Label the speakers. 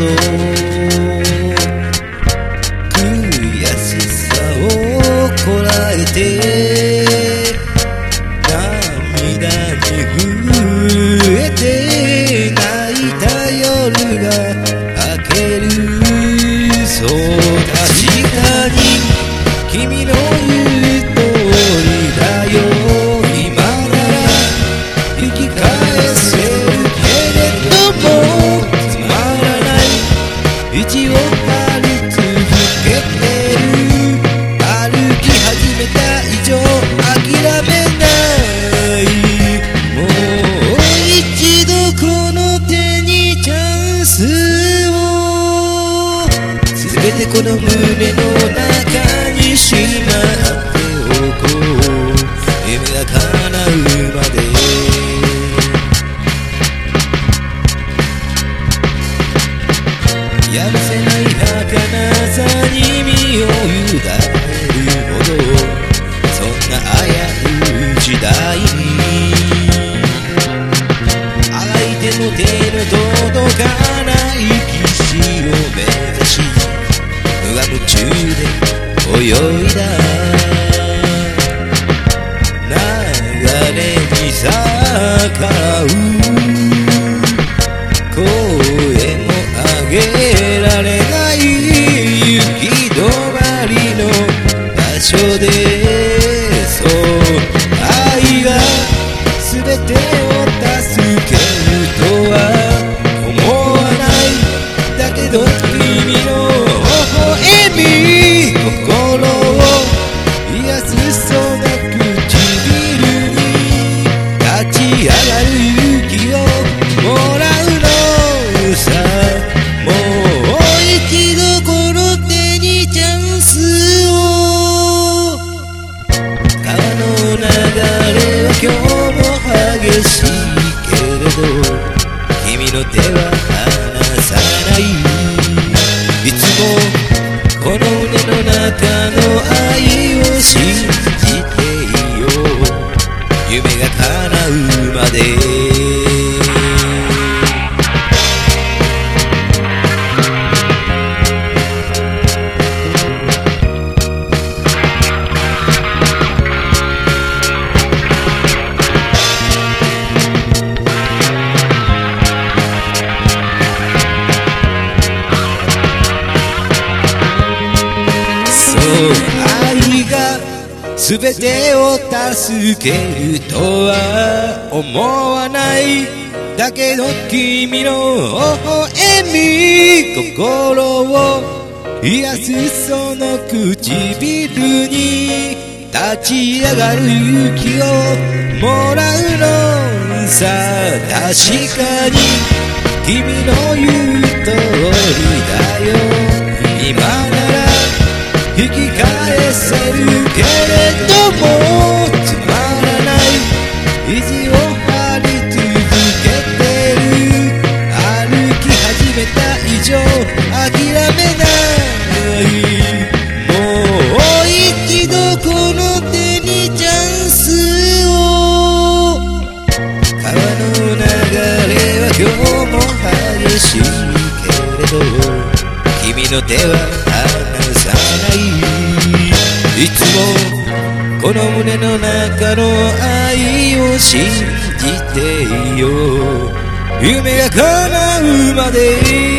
Speaker 1: ぞ悔しさをこらえて涙に震えて泣いた夜が明ける。そう確かに君の言う通りだよ。今なら生き返せるけれどもつまらない道を歩き続けてる。歩き始めた以上諦めない。もう一度この手にチャンスを全てこの胸の中にしまっておこう。夢が叶うまでやるせない儚さに身を委ねるほどそんな危うい時代に相手の手の届かない岸を目指し無我夢中で泳いだ。流れに逆らう声も上げられない行き止まりの場所でそう愛が全てを助けるとは思わない。だけど君の微笑み心を癒すその唇に立ち上がる勇気をもらうのさ。もう一度この手にチャンスを。川の流れは今日も激しいけれど君の手は離さない。いつもこの胸の中の愛を信じていよう。夢が叶うまで愛が全てを助けるとは思わない。だけど君の微笑み心を癒すその唇に立ち上がる勇気をもらうのさ。確かに君の言う通りだよ。今なら引き返せるけれどもつまらない意地を張り続けてる。歩き始めた以上諦めない。もう一度この手にチャンスを。川の流れは今日も激しいけれど君の手は離さない。いつもこの胸の中の愛を信じていよう。夢が叶うまで